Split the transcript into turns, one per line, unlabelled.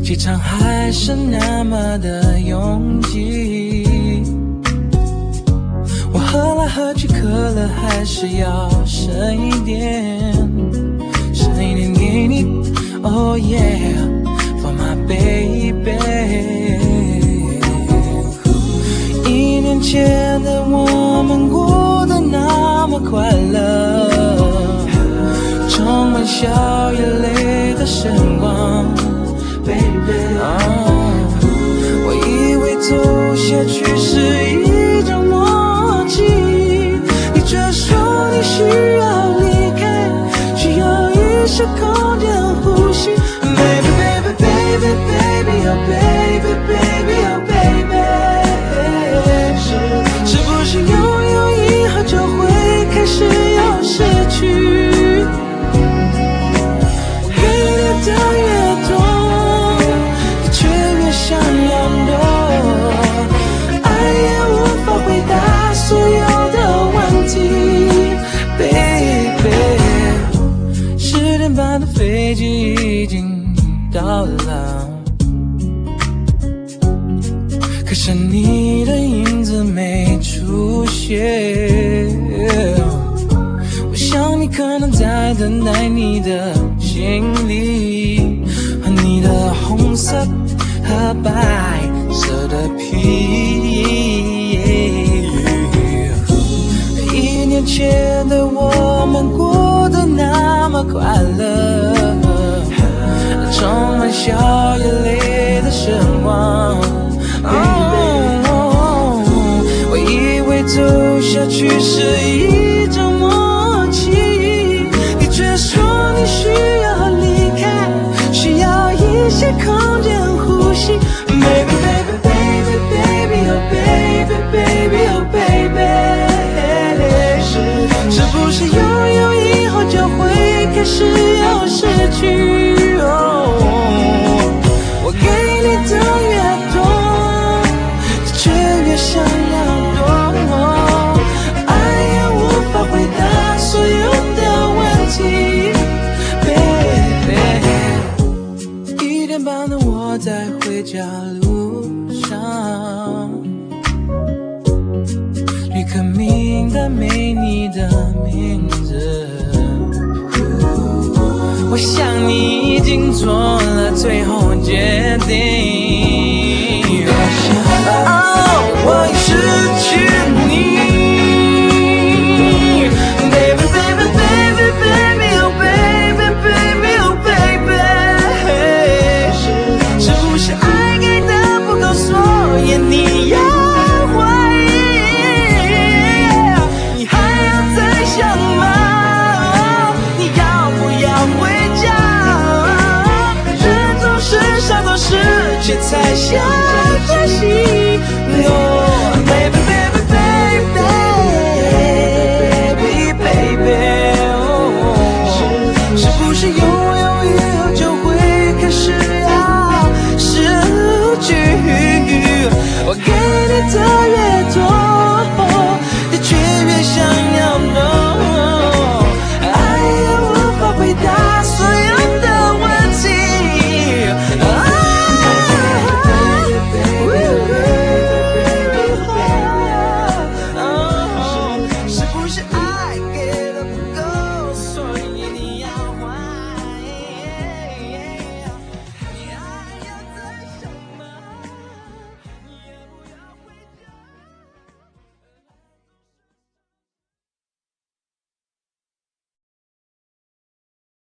机场还是那么的拥挤，我喝来喝去，渴了还是要剩一点，剩一点给你。Oh yeah, for my baby。 1年前的我们过得那么快乐，充满笑与泪的时光。我以为走下去是一种默契，你却说你需要离开，需要一些空间呼吸。 Baby baby baby baby oh baby baby oh baby， 是不是拥有以后就会开始要失去？给你的越多，想要多，爱也无法回答所有的问题 ，baby。10点半的飞机已经到了，可是你的影子没出现。我想你可能在等待你的行李和你的红色和白色的皮。1年前的我们过得那么快乐，充满笑与泪的时光。我以为走下去是一种默契，你却说你需要离开，需要一些空间呼吸。 Baby baby baby baby oh baby baby oh baby， 是不是拥有以后就会开始要失去？我给你的越多，却越想要多，爱也无法回答所有的问题。Baby， 1点半的我在回家路上，旅客名单没你的名字，我想你已经做了最后决定。我已失去你 ，baby baby baby baby oh baby baby oh baby， 是不是爱给的不够，所以你要怀疑？你还要再想吗？你要不要回家？人总是想到失去才想珍惜。